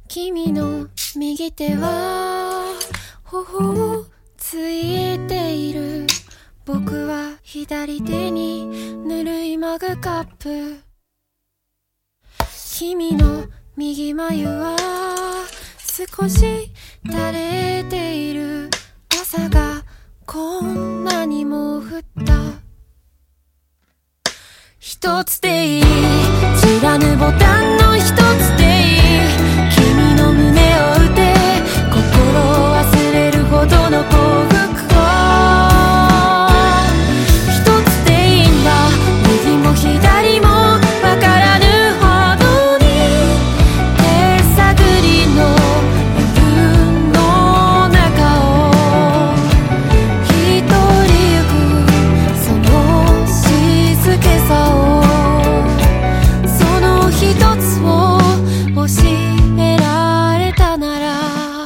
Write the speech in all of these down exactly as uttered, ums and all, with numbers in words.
君の右手は頬をついている。僕は左手にぬるいマグカップ。君の右眉は少し垂れている。朝がこんなにも降った。一つでいい、知らぬボタンの一つでいい。君の胸を打て、心を忘れるほどの幸福を。一つでいいんだ、右も左もわからぬほどに。手探りの夜の中を一人行く、その静けさを。その一つを教えられたなら。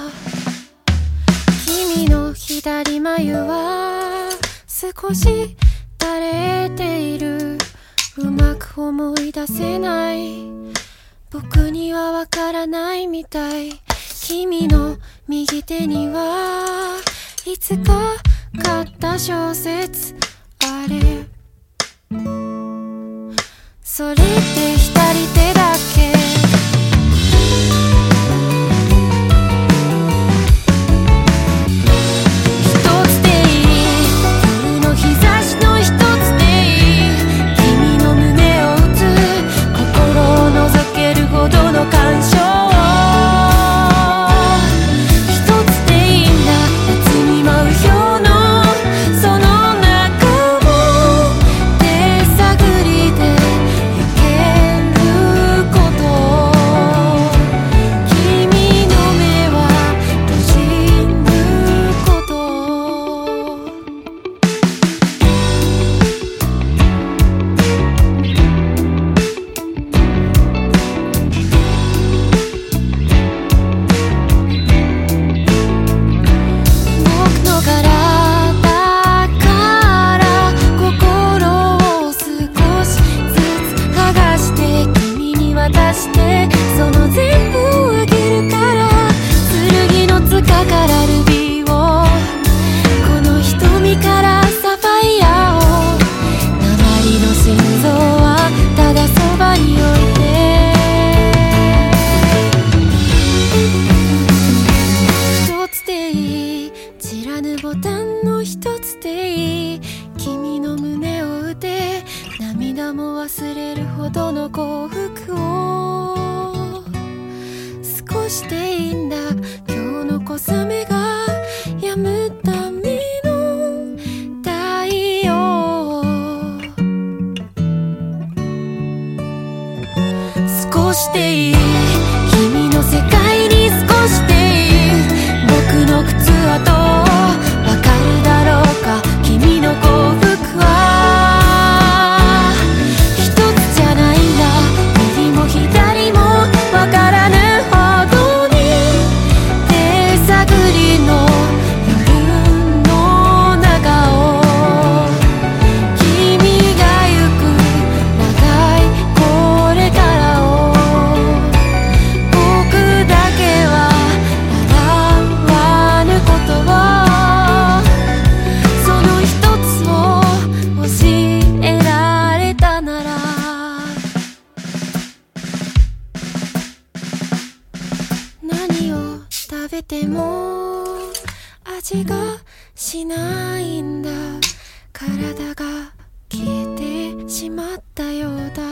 君の左眉は少し垂れている。うまく思い出せない。僕にはわからないみたい。君の右手にはいつか買った小説あれ。それって左手だけ。一つでいい、夜の日差しの一つでいい。君の胸を打つ、心を覗けるほどの感傷。一つでいいんだ、夏に舞う氷のその中を手探りで行けること。君の目は閉じること。僕の体から心を少しずつ剥がして君に渡して、その全部をあげるから。剣の塚からルビーを、この瞳からサファイアを。鉛の心臓はただそばに置いて。一つでいい、知らぬボタンの一つでいい。君の胸を打て、涙も忘れるほどの幸福を。少しでいいんだ、今日の小雨が止むための太陽。少しでいい、君の世界に少しでいい。僕の靴跡わかるだろうか。君の幸福は一つじゃないんだ、右も左もわからぬほどに。手探りの夜の中を君が行く長いこれからを。僕だけは習わぬことを。その一つを教えられたなら。何を食べても味がしないんだ。体が消えてしまったようだ。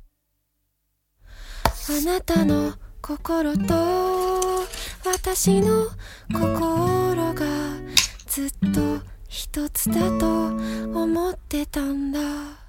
あなたの心と私の心がずっと一つだと思ってたんだ。